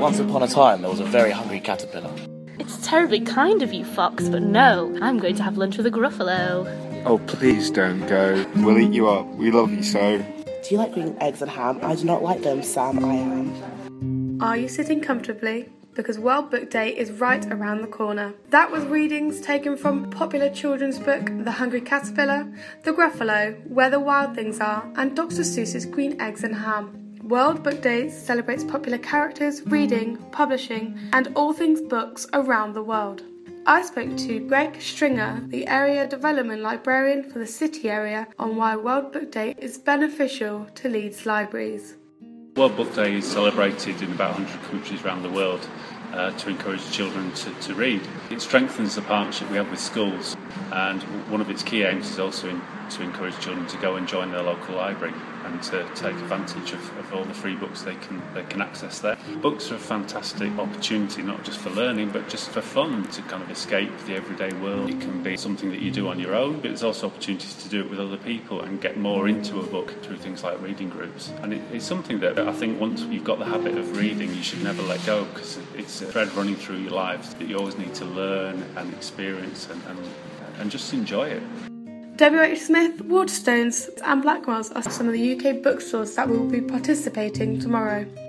Once upon a time, there was a very hungry caterpillar. It's terribly kind of you, Fox, but no, I'm going to have lunch with a Gruffalo. Oh, please don't go. We'll eat you up. We love you so. Do you like green eggs and ham? I do not like them, Sam. I am. Are you sitting comfortably? Because World Book Day is right around the corner. That was readings taken from popular children's book The Hungry Caterpillar, The Gruffalo, Where the Wild Things Are, and Dr. Seuss's Green Eggs and Ham. World Book Day celebrates popular characters, reading, publishing, and all things books around the world. I spoke to Greg Stringer, the Area Development Librarian for the City area, on why World Book Day is beneficial to Leeds libraries. World Book Day is celebrated in about 100 countries around the world to encourage children to read. It strengthens the partnership we have with schools, and one of its key aims is also to encourage children to go and join their local library and to take advantage of all the free books they can access there. Books are a fantastic opportunity, not just for learning, but just for fun, to kind of escape the everyday world. It can be something that you do on your own, but there's also opportunities to do it with other people and get more into a book through things like reading groups. And it's something that I think once you've got the habit of reading, you should never let go, because it's a thread running through your lives that you always need to learn and experience and just enjoy it. WH Smith, Waterstones and Blackwells are some of the UK bookstores that will be participating tomorrow.